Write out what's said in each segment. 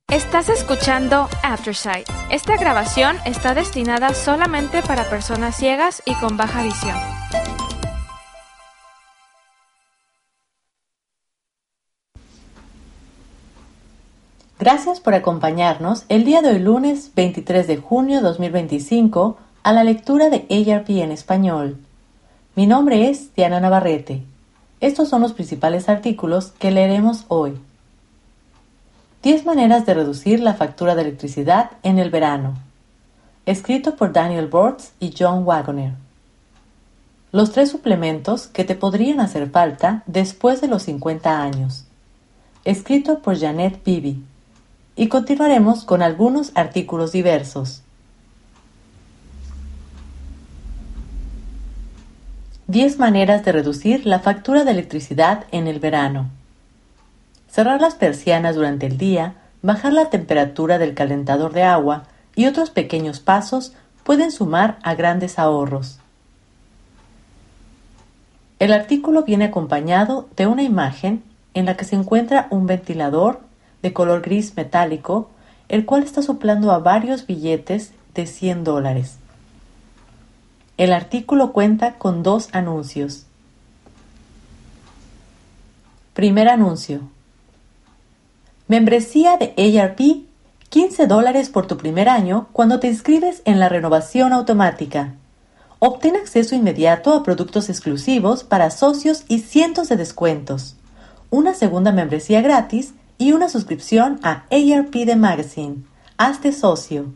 Estás escuchando Aftersight. Esta grabación está destinada solamente para personas ciegas y con baja visión. Gracias por acompañarnos el día de hoy, lunes 23 de junio 2025, a la lectura de ARP en español. Mi nombre es Diana Navarrete. Estos son los principales artículos que leeremos hoy. 10 maneras de reducir la factura de electricidad en el verano. Escrito por Daniel Bortz y John Wagoner. Los 3 suplementos que te podrían hacer falta después de los 50 años. Escrito por Janet Bibi. Y continuaremos con algunos artículos diversos. 10 maneras de reducir la factura de electricidad en el verano. Cerrar las persianas durante el día, bajar la temperatura del calentador de agua y otros pequeños pasos pueden sumar a grandes ahorros. El artículo viene acompañado de una imagen en la que se encuentra un ventilador de color gris metálico, el cual está soplando a varios billetes de $100. El artículo cuenta con 2 anuncios. Primer anuncio. Membresía de ARP, $15 por tu primer año cuando te inscribes en la renovación automática. Obtén acceso inmediato a productos exclusivos para socios y cientos de descuentos. Una segunda membresía gratis y una suscripción a ARP The Magazine. Hazte socio.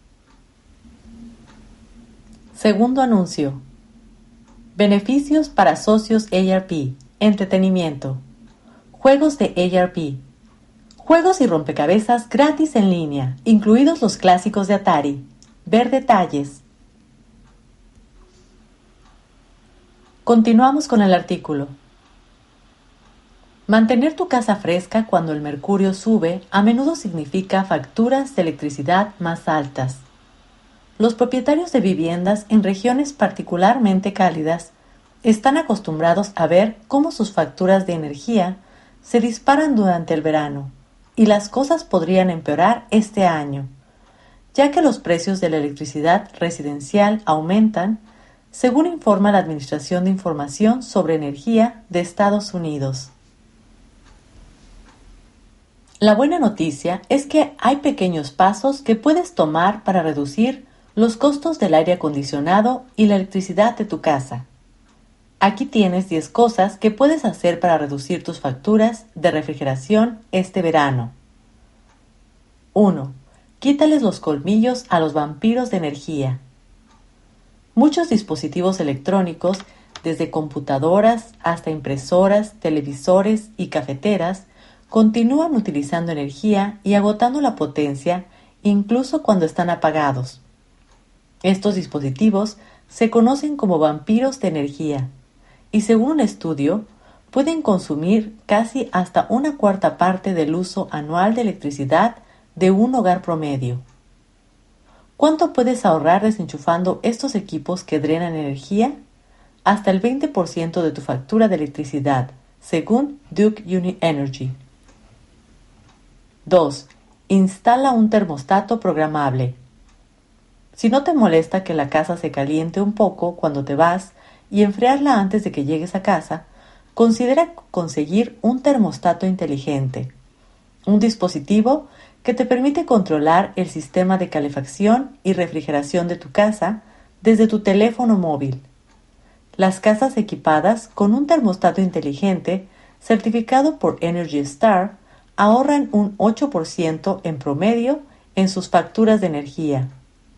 Segundo anuncio. Beneficios para socios ARP. Entretenimiento. Juegos de ARP. Juegos y rompecabezas gratis en línea, incluidos los clásicos de Atari. Ver detalles. Continuamos con el artículo. Mantener tu casa fresca cuando el mercurio sube a menudo significa facturas de electricidad más altas. Los propietarios de viviendas en regiones particularmente cálidas están acostumbrados a ver cómo sus facturas de energía se disparan durante el verano. Y las cosas podrían empeorar este año, ya que los precios de la electricidad residencial aumentan, según informa la Administración de Información sobre Energía de Estados Unidos. La buena noticia es que hay pequeños pasos que puedes tomar para reducir los costos del aire acondicionado y la electricidad de tu casa. Aquí tienes 10 cosas que puedes hacer para reducir tus facturas de refrigeración este verano. 1. Quítales los colmillos a los vampiros de energía. Muchos dispositivos electrónicos, desde computadoras hasta impresoras, televisores y cafeteras, continúan utilizando energía y agotando la potencia incluso cuando están apagados. Estos dispositivos se conocen como vampiros de energía y, según un estudio, pueden consumir casi hasta 1/4 parte del uso anual de electricidad de un hogar promedio. ¿Cuánto puedes ahorrar desenchufando estos equipos que drenan energía? Hasta el 20% de tu factura de electricidad, según Duke Energy. 2. Instala un termostato programable. Si no te molesta que la casa se caliente un poco cuando te vas y enfriarla antes de que llegues a casa, considera conseguir un termostato inteligente, un dispositivo que te permite controlar el sistema de calefacción y refrigeración de tu casa desde tu teléfono móvil. Las casas equipadas con un termostato inteligente certificado por Energy Star ahorran un 8% en promedio en sus facturas de energía.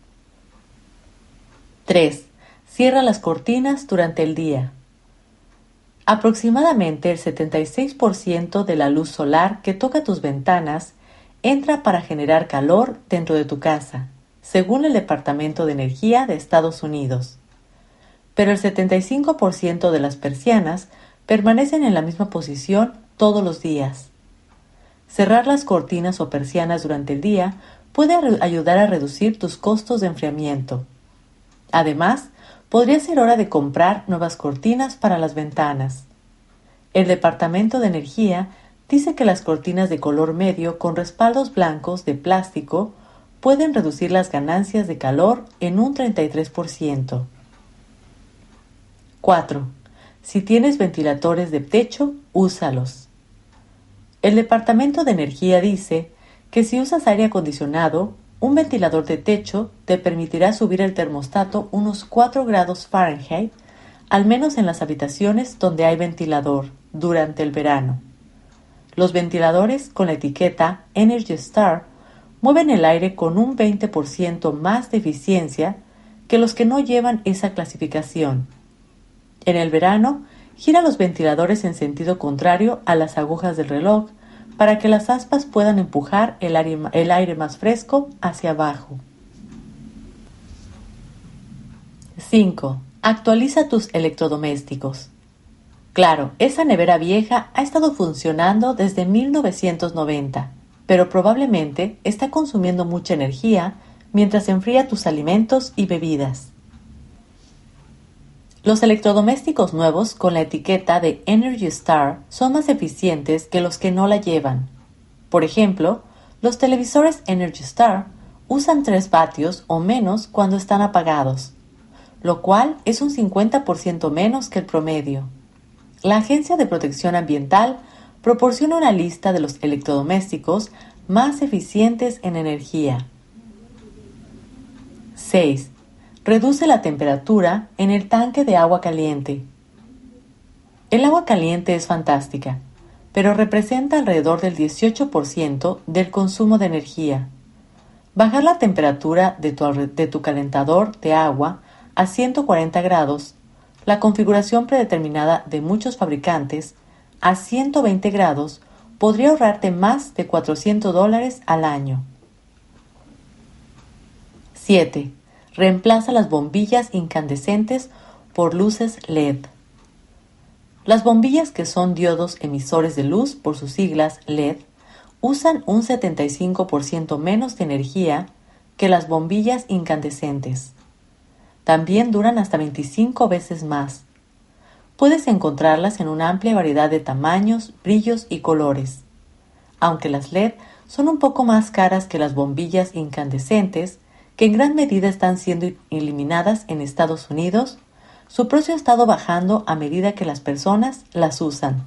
3. Cierra las cortinas durante el día. Aproximadamente el 76% de la luz solar que toca tus ventanas entra para generar calor dentro de tu casa, según el Departamento de Energía de Estados Unidos. Pero el 75% de las persianas permanecen en la misma posición todos los días. Cerrar las cortinas o persianas durante el día puede ayudar a reducir tus costos de enfriamiento. Además, podría ser hora de comprar nuevas cortinas para las ventanas. El Departamento de Energía dice que las cortinas de color medio con respaldos blancos de plástico pueden reducir las ganancias de calor en un 33%. 4. Si tienes ventiladores de techo, úsalos. El Departamento de Energía dice que si usas aire acondicionado, un ventilador de techo te permitirá subir el termostato unos 4 grados Fahrenheit, al menos en las habitaciones donde hay ventilador, durante el verano. Los ventiladores con la etiqueta Energy Star mueven el aire con un 20% más de eficiencia que los que no llevan esa clasificación. En el verano, gira los ventiladores en sentido contrario a las agujas del reloj para que las aspas puedan empujar el aire más fresco hacia abajo. 5. Actualiza tus electrodomésticos. Claro, esa nevera vieja ha estado funcionando desde 1990, pero probablemente está consumiendo mucha energía mientras enfría tus alimentos y bebidas. Los electrodomésticos nuevos con la etiqueta de Energy Star son más eficientes que los que no la llevan. Por ejemplo, los televisores Energy Star usan 3 vatios o menos cuando están apagados, lo cual es un 50% menos que el promedio. La Agencia de Protección Ambiental proporciona una lista de los electrodomésticos más eficientes en energía. 6. Reduce la temperatura en el tanque de agua caliente. El agua caliente es fantástica, pero representa alrededor del 18% del consumo de energía. Bajar la temperatura de tu calentador de agua a 140 grados, la configuración predeterminada de muchos fabricantes, a 120 grados, podría ahorrarte más de $400 al año. 7. Reemplaza las bombillas incandescentes por luces LED. Las bombillas, que son diodos emisores de luz por sus siglas LED, usan un 75% menos de energía que las bombillas incandescentes. También duran hasta 25 veces más. Puedes encontrarlas en una amplia variedad de tamaños, brillos y colores. Aunque las LED son un poco más caras que las bombillas incandescentes, que en gran medida están siendo eliminadas en Estados Unidos, su precio ha estado bajando a medida que las personas las usan.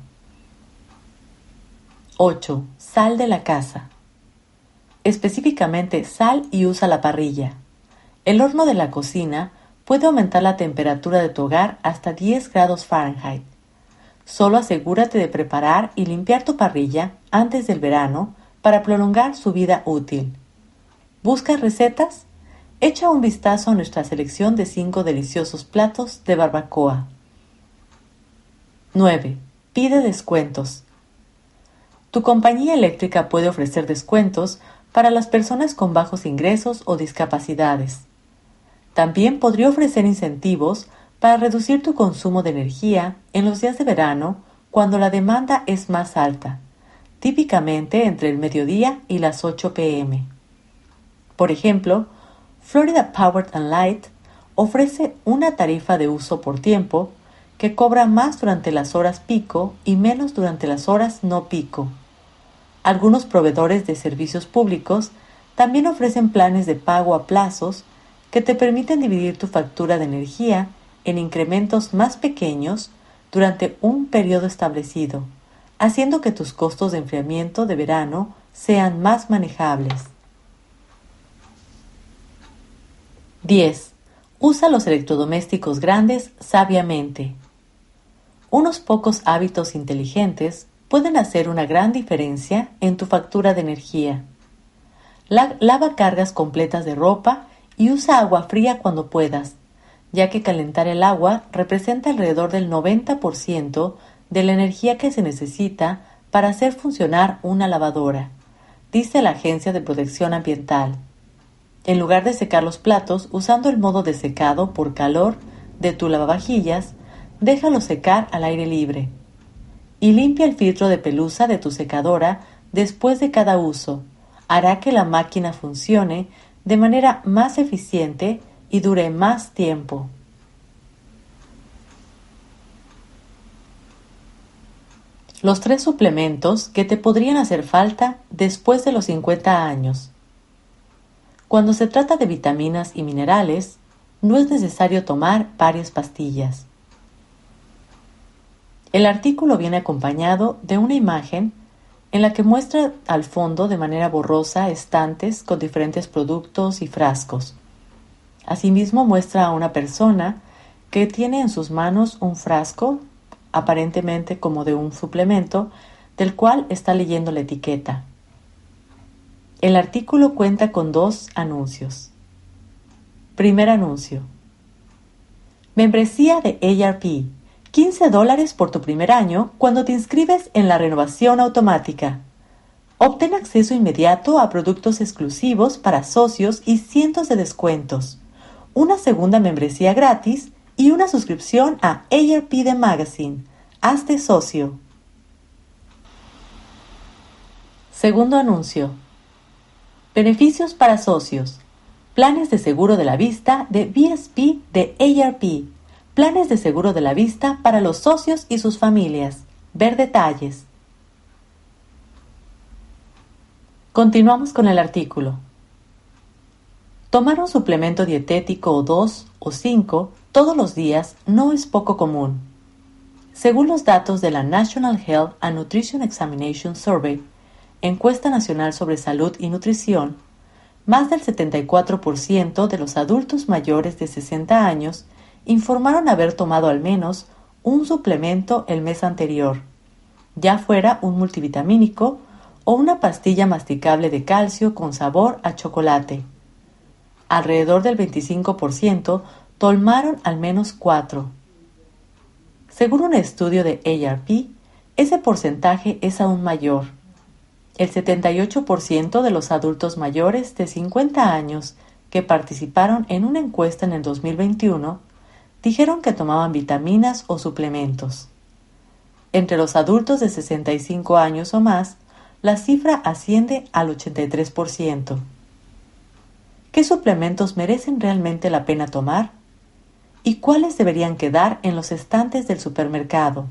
8. Sal de la casa. Específicamente, sal y usa la parrilla. El horno de la cocina puede aumentar la temperatura de tu hogar hasta 10 grados Fahrenheit. Solo asegúrate de preparar y limpiar tu parrilla antes del verano para prolongar su vida útil. ¿Buscas recetas? Echa un vistazo a nuestra selección de 5 deliciosos platos de barbacoa. 9. Pide descuentos. Tu compañía eléctrica puede ofrecer descuentos para las personas con bajos ingresos o discapacidades. También podría ofrecer incentivos para reducir tu consumo de energía en los días de verano cuando la demanda es más alta, típicamente entre el mediodía y las 8 p.m. Por ejemplo, Florida Power & Light ofrece una tarifa de uso por tiempo que cobra más durante las horas pico y menos durante las horas no pico. Algunos proveedores de servicios públicos también ofrecen planes de pago a plazos que te permiten dividir tu factura de energía en incrementos más pequeños durante un periodo establecido, haciendo que tus costos de enfriamiento de verano sean más manejables. 10. Usa los electrodomésticos grandes sabiamente. Unos pocos hábitos inteligentes pueden hacer una gran diferencia en tu factura de energía. Lava cargas completas de ropa y usa agua fría cuando puedas, ya que calentar el agua representa alrededor del 90% de la energía que se necesita para hacer funcionar una lavadora, dice la Agencia de Protección Ambiental. En lugar de secar los platos usando el modo de secado por calor de tu lavavajillas, déjalos secar al aire libre. Y limpia el filtro de pelusa de tu secadora después de cada uso. Hará que la máquina funcione de manera más eficiente y dure más tiempo. Los 3 suplementos que te podrían hacer falta después de los 50 años. Cuando se trata de vitaminas y minerales, no es necesario tomar varias pastillas. El artículo viene acompañado de una imagen en la que muestra al fondo de manera borrosa estantes con diferentes productos y frascos. Asimismo muestra a una persona que tiene en sus manos un frasco, aparentemente como de un suplemento, del cual está leyendo la etiqueta. El artículo cuenta con 2 anuncios. Primer anuncio. Membresía de AARP. $15 por tu primer año cuando te inscribes en la renovación automática. Obtén acceso inmediato a productos exclusivos para socios y cientos de descuentos. Una segunda membresía gratis y una suscripción a AARP The Magazine. Hazte socio. Segundo anuncio. Beneficios para socios. Planes de seguro de la vista de VSP de AARP. Planes de seguro de la vista para los socios y sus familias. Ver detalles. Continuamos con el artículo. Tomar un suplemento dietético o 2 o 5 todos los días no es poco común. Según los datos de la National Health and Nutrition Examination Survey, encuesta nacional sobre salud y nutrición, más del 74% de los adultos mayores de 60 años informaron haber tomado al menos un suplemento el mes anterior, ya fuera un multivitamínico o una pastilla masticable de calcio con sabor a chocolate. Alrededor del 25% tomaron al menos 4. Según un estudio de AARP, ese porcentaje es aún mayor. El 78% de los adultos mayores de 50 años que participaron en una encuesta en el 2021 dijeron que tomaban vitaminas o suplementos. Entre los adultos de 65 años o más, la cifra asciende al 83%. ¿Qué suplementos merecen realmente la pena tomar? ¿Y cuáles deberían quedar en los estantes del supermercado?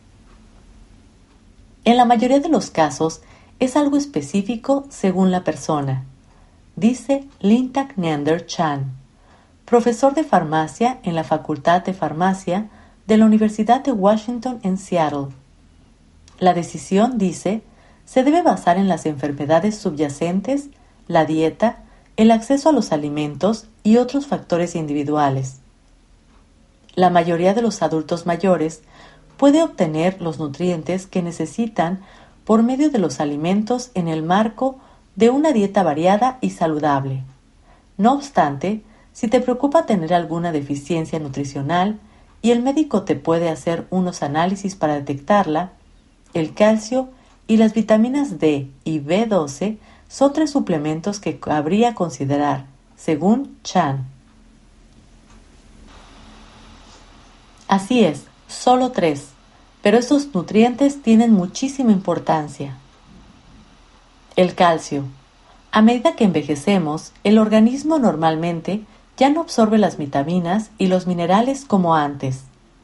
En la mayoría de los casos, es algo específico según la persona, dice Lintak Nyander Chan, profesor de farmacia en la Facultad de Farmacia de la Universidad de Washington en Seattle. La decisión, dice, se debe basar en las enfermedades subyacentes, la dieta, el acceso a los alimentos y otros factores individuales. La mayoría de los adultos mayores puede obtener los nutrientes que necesitan por medio de los alimentos en el marco de una dieta variada y saludable. No obstante, si te preocupa tener alguna deficiencia nutricional y el médico te puede hacer unos análisis para detectarla, el calcio y las vitaminas D y B12 son 3 suplementos que habría considerar, según Chan. Así es, solo 3, pero estos nutrientes tienen muchísima importancia. El calcio. A medida que envejecemos, el organismo normalmente ya no absorbe las vitaminas y los minerales como antes.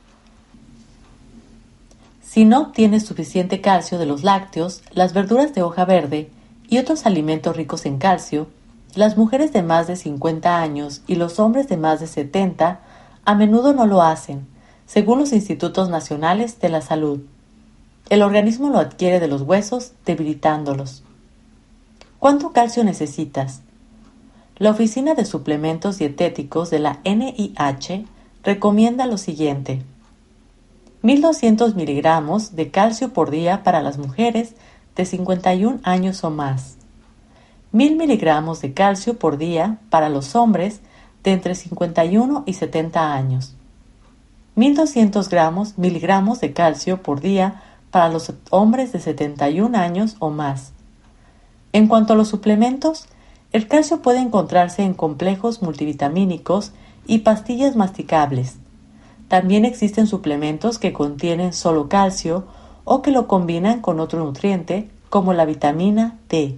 Si no obtienes suficiente calcio de los lácteos, las verduras de hoja verde y otros alimentos ricos en calcio, las mujeres de más de 50 años y los hombres de más de 70 a menudo no lo hacen, según los Institutos Nacionales de la Salud. El organismo lo adquiere de los huesos, debilitándolos. ¿Cuánto calcio necesitas? La Oficina de Suplementos Dietéticos de la NIH recomienda lo siguiente: 1.200 miligramos de calcio por día para las mujeres de 51 años o más, 1.000 miligramos de calcio por día para los hombres de entre 51 y 70 años, 1.200 miligramos de calcio por día para los hombres de 71 años o más. En cuanto a los suplementos, el calcio puede encontrarse en complejos multivitamínicos y pastillas masticables. También existen suplementos que contienen solo calcio o que lo combinan con otro nutriente, como la vitamina D.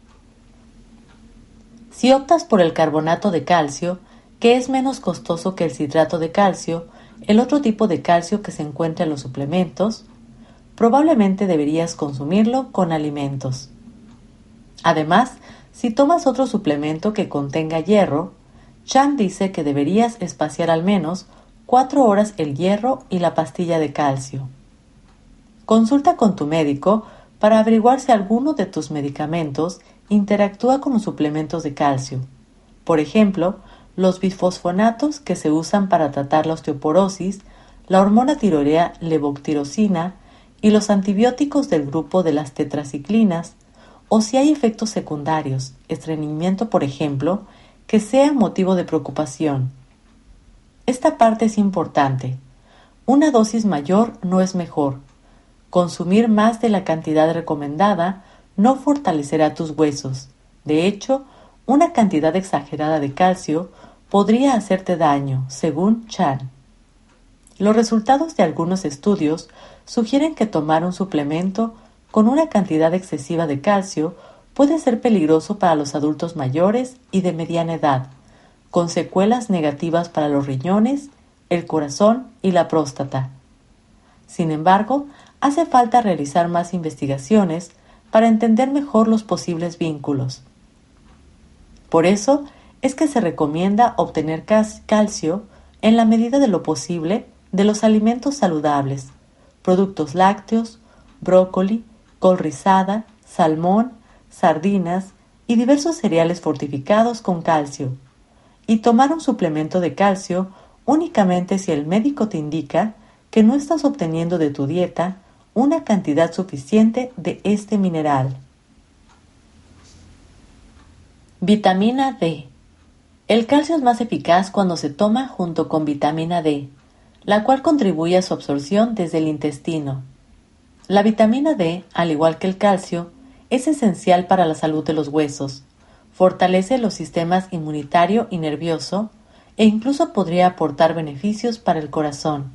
Si optas por el carbonato de calcio, que es menos costoso que el citrato de calcio, el otro tipo de calcio que se encuentra en los suplementos, probablemente deberías consumirlo con alimentos. Además, si tomas otro suplemento que contenga hierro, Chan dice que deberías espaciar al menos 4 horas el hierro y la pastilla de calcio. Consulta con tu médico para averiguar si alguno de tus medicamentos interactúa con los suplementos de calcio. Por ejemplo, los bifosfonatos que se usan para tratar la osteoporosis, la hormona tiroidea levotirosina y los antibióticos del grupo de las tetraciclinas, o si hay efectos secundarios, estreñimiento por ejemplo, que sea motivo de preocupación. Esta parte es importante. Una dosis mayor no es mejor. Consumir más de la cantidad recomendada no fortalecerá tus huesos. De hecho, una cantidad exagerada de calcio podría hacerte daño, según Chan. Los resultados de algunos estudios sugieren que tomar un suplemento con una cantidad excesiva de calcio puede ser peligroso para los adultos mayores y de mediana edad, con secuelas negativas para los riñones, el corazón y la próstata. Sin embargo, hace falta realizar más investigaciones para entender mejor los posibles vínculos. Por eso es que se recomienda obtener calcio en la medida de lo posible de los alimentos saludables, productos lácteos, brócoli, col rizada, salmón, sardinas y diversos cereales fortificados con calcio, y tomar un suplemento de calcio únicamente si el médico te indica que no estás obteniendo de tu dieta una cantidad suficiente de este mineral. Vitamina D. El calcio es más eficaz cuando se toma junto con vitamina D, la cual contribuye a su absorción desde el intestino. La vitamina D, al igual que el calcio, es esencial para la salud de los huesos, fortalece los sistemas inmunitario y nervioso e incluso podría aportar beneficios para el corazón.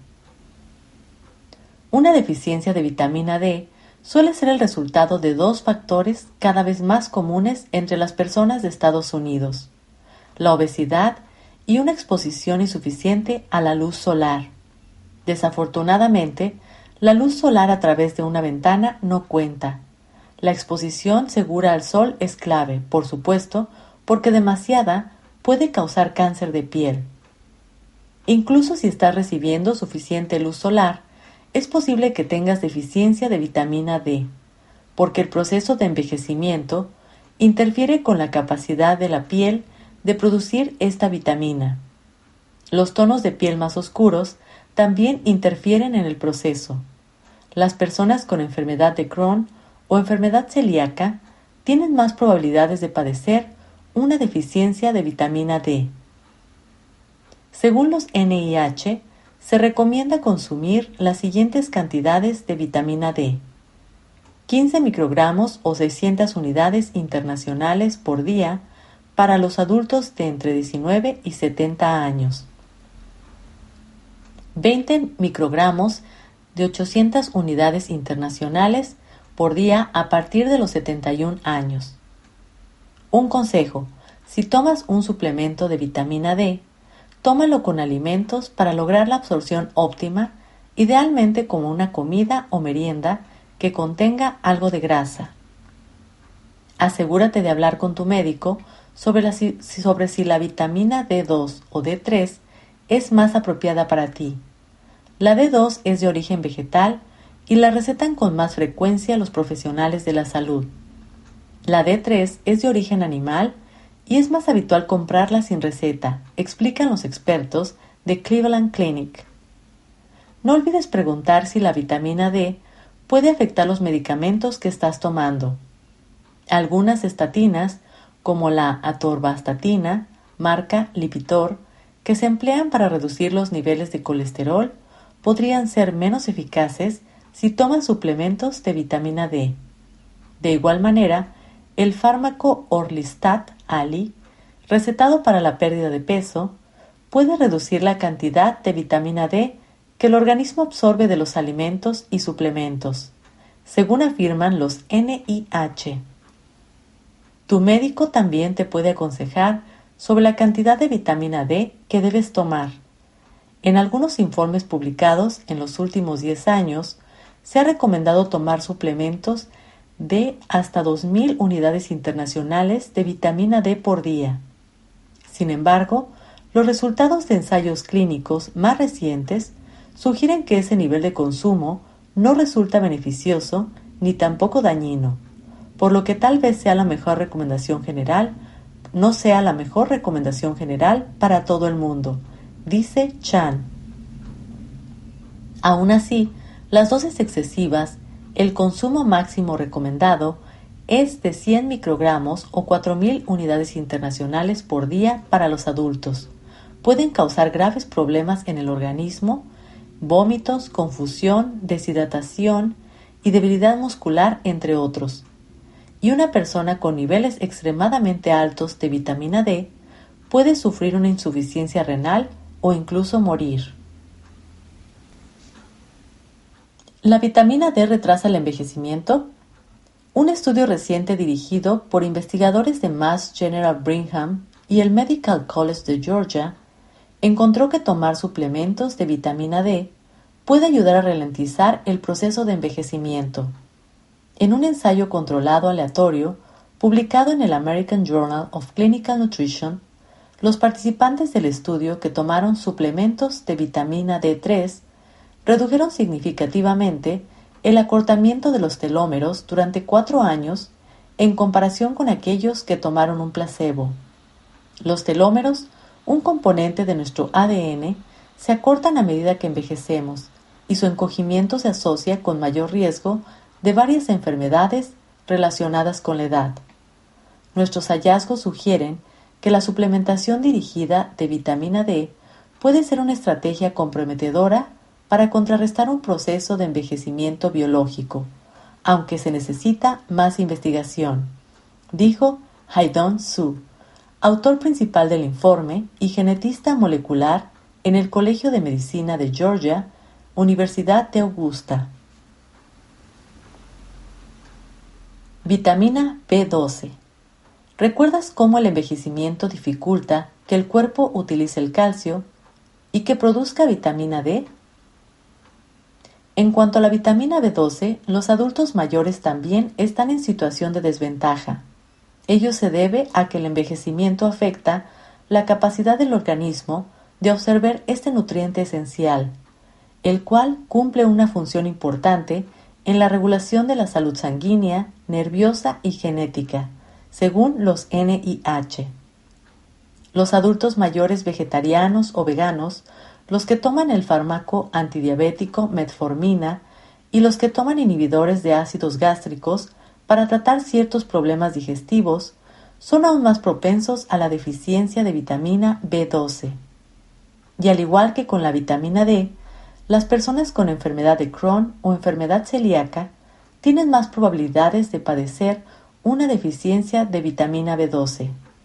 Una deficiencia de vitamina D suele ser el resultado de 2 factores cada vez más comunes entre las personas de Estados Unidos: la obesidad y una exposición insuficiente a la luz solar. Desafortunadamente, la luz solar a través de una ventana no cuenta. La exposición segura al sol es clave, por supuesto, porque demasiada puede causar cáncer de piel. Incluso si estás recibiendo suficiente luz solar, es posible que tengas deficiencia de vitamina D, porque el proceso de envejecimiento interfiere con la capacidad de la piel de producir esta vitamina. Los tonos de piel más oscuros también interfieren en el proceso. Las personas con enfermedad de Crohn o enfermedad celíaca tienen más probabilidades de padecer una deficiencia de vitamina D. Según los NIH, se recomienda consumir las siguientes cantidades de vitamina D: 15 microgramos o 600 unidades internacionales por día para los adultos de entre 19 y 70 años, 20 microgramos de 800 unidades internacionales por día a partir de los 71 años. Un consejo: si tomas un suplemento de vitamina D, tómalo con alimentos para lograr la absorción óptima, idealmente como una comida o merienda que contenga algo de grasa. Asegúrate de hablar con tu médico sobre si la vitamina D2 o D3 es más apropiada para ti. La D2 es de origen vegetal y la recetan con más frecuencia los profesionales de la salud. La D3 es de origen animal y es más habitual comprarla sin receta, explican los expertos de Cleveland Clinic. No olvides preguntar si la vitamina D puede afectar los medicamentos que estás tomando. Algunas estatinas, como la atorvastatina, marca Lipitor, que se emplean para reducir los niveles de colesterol, podrían ser menos eficaces si toman suplementos de vitamina D. De igual manera, el fármaco Orlistat Ali, recetado para la pérdida de peso, puede reducir la cantidad de vitamina D que el organismo absorbe de los alimentos y suplementos, según afirman los NIH. Tu médico también te puede aconsejar sobre la cantidad de vitamina D que debes tomar. En algunos informes publicados en los últimos 10 años, se ha recomendado tomar suplementos de hasta 2.000 unidades internacionales de vitamina D por día. Sin embargo, los resultados de ensayos clínicos más recientes sugieren que ese nivel de consumo no resulta beneficioso ni tampoco dañino, por lo que tal vez sea la mejor recomendación general, no sea la mejor recomendación general para todo el mundo, dice Chan. Aún así, las dosis excesivas, el consumo máximo recomendado es de 100 microgramos o 4.000 unidades internacionales por día para los adultos. Pueden causar graves problemas en el organismo, vómitos, confusión, deshidratación y debilidad muscular, entre otros. Y una persona con niveles extremadamente altos de vitamina D puede sufrir una insuficiencia renal o incluso morir. ¿La vitamina D retrasa el envejecimiento? Un estudio reciente dirigido por investigadores de Mass General Brigham y el Medical College de Georgia encontró que tomar suplementos de vitamina D puede ayudar a ralentizar el proceso de envejecimiento. En un ensayo controlado aleatorio publicado en el American Journal of Clinical Nutrition, los participantes del estudio que tomaron suplementos de vitamina D3 redujeron significativamente el acortamiento de los telómeros durante 4 años en comparación con aquellos que tomaron un placebo. Los telómeros, un componente de nuestro ADN, se acortan a medida que envejecemos y su encogimiento se asocia con mayor riesgo de varias enfermedades relacionadas con la edad. Nuestros hallazgos sugieren que la suplementación dirigida de vitamina D puede ser una estrategia comprometedora para contrarrestar un proceso de envejecimiento biológico, aunque se necesita más investigación, dijo Haidong Su, autor principal del informe y genetista molecular en el Colegio de Medicina de Georgia, Universidad de Augusta. Vitamina B12. ¿Recuerdas cómo el envejecimiento dificulta que el cuerpo utilice el calcio y que produzca vitamina D? En cuanto a la vitamina B12, los adultos mayores también están en situación de desventaja. Ello se debe a que el envejecimiento afecta la capacidad del organismo de absorber este nutriente esencial, el cual cumple una función importante en la regulación de la salud sanguínea, nerviosa y genética, según los NIH. Los adultos mayores vegetarianos o veganos, los que toman el fármaco antidiabético metformina y los que toman inhibidores de ácidos gástricos para tratar ciertos problemas digestivos son aún más propensos a la deficiencia de vitamina B12. Y al igual que con la vitamina D, las personas con enfermedad de Crohn o enfermedad celíaca tienen más probabilidades de padecer una deficiencia de vitamina B12.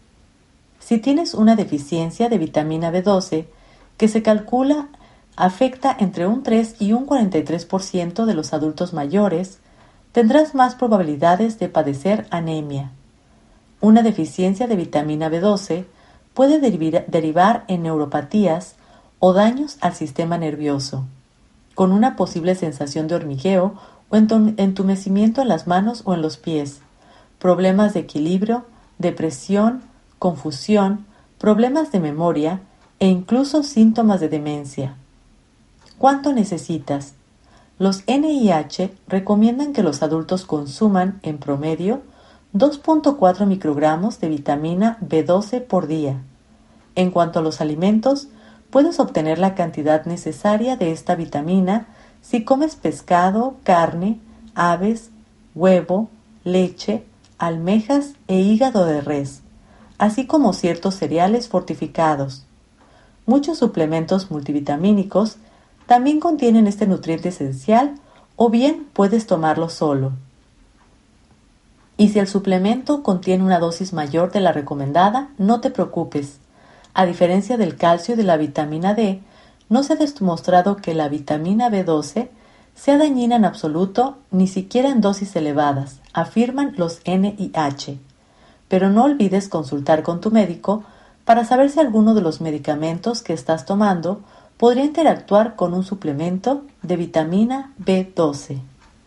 Si tienes una deficiencia de vitamina B12, que se calcula afecta entre un 3 y un 43% de los adultos mayores, tendrás más probabilidades de padecer anemia. Una deficiencia de vitamina B12 puede derivar en neuropatías o daños al sistema nervioso, con una posible sensación de hormigueo o entumecimiento en las manos o en los pies, problemas de equilibrio, depresión, confusión, problemas de memoria e incluso síntomas de demencia. ¿Cuánto necesitas? Los NIH recomiendan que los adultos consuman, en promedio, 2.4 microgramos de vitamina B12 por día. En cuanto a los alimentos, puedes obtener la cantidad necesaria de esta vitamina si comes pescado, carne, aves, huevo, leche, almejas e hígado de res, así como ciertos cereales fortificados. Muchos suplementos multivitamínicos también contienen este nutriente esencial o bien puedes tomarlo solo. Y si el suplemento contiene una dosis mayor de la recomendada, no te preocupes. A diferencia del calcio y de la vitamina D, no se ha demostrado que la vitamina B12 sea dañina en absoluto, ni siquiera en dosis elevadas, afirman los NIH. Pero no olvides consultar con tu médico para saber si alguno de los medicamentos que estás tomando podría interactuar con un suplemento de vitamina B12.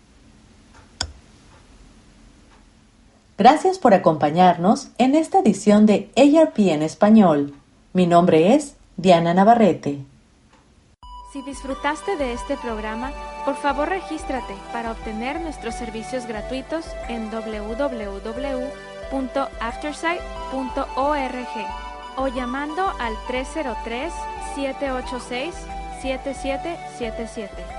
Gracias por acompañarnos en esta edición de AARP en español. Mi nombre es Diana Navarrete. Si disfrutaste de este programa, por favor regístrate para obtener nuestros servicios gratuitos en www.aftersight.org o llamando al 303-786-7777.